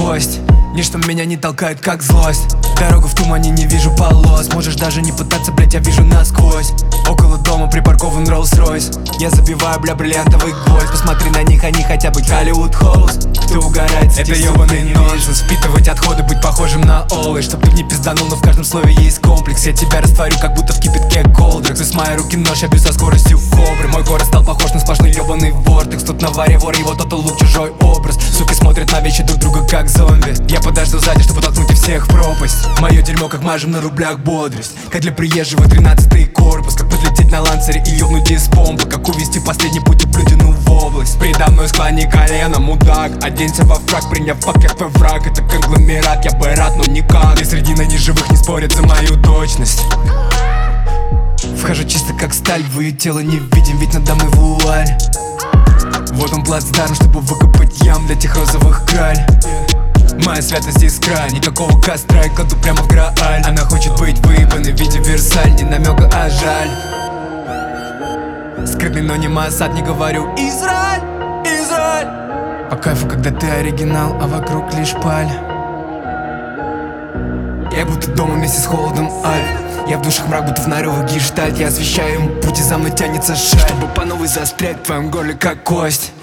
кость. Ничто меня не толкает, как злость. Дорогу в тумане, не вижу полос. Можешь даже не пытаться, блять, я вижу насквозь. Около дома припаркован Rolls-Royce. Я забиваю, бля, бриллиантовый гвоздь. Посмотри на них, они хотят быть Hollywood Hoes. Кто угорает, это ёбаный нонсенс. Впитывать отходы, быть похожим на Олы. Чтоб ты не пизданул, но в каждом слове есть комплекс. Я тебя растворю, как будто в кипятке колдрекс. Из моей руки нож, я бью со скоростью кобры. Мой город стал похож на сплошной ёбаный вортекс. Тут на варе вор, его тотал лук, чужой образ. Суки смотрят на вещи друг друга, как зомби. Я подожду сзади, чтобы толкнуть и всех в пропасть. Мое дерьмо, как мажем на рублях бодрость. Как для приезжего 13-й корпус. Как подлететь на лансере и ёбнуть из помпы. Как увести последний путь и плюдину в область. Предо мной склони колено, мудак. Оденься во фраг, приняв пакет твой враг. Это конгломерат, я бы рад, но никак. И среди неживых не спорят за мою точность. Вхожу чисто как сталь, в ее тело не видим, ведь надо мной вуаль. Вот он плацдарм, чтобы выкопать ям для тех розовых краль. Моя святость искра, никакого костра, я кладу прямо в Грааль. Она хочет быть выебанной в виде Версаль, не намека, а жаль. Скрытный, но не Моссад, не говорю Израиль, Израиль. По кайфу, когда ты оригинал, а вокруг лишь паль. Я будто дома вместе с холодом Альп. Я в душах мрак, будто в нарывах гештальт. Я освещаю им путь, и за мной тянется шаль, чтобы по новой застрять в твоем горле, как кость.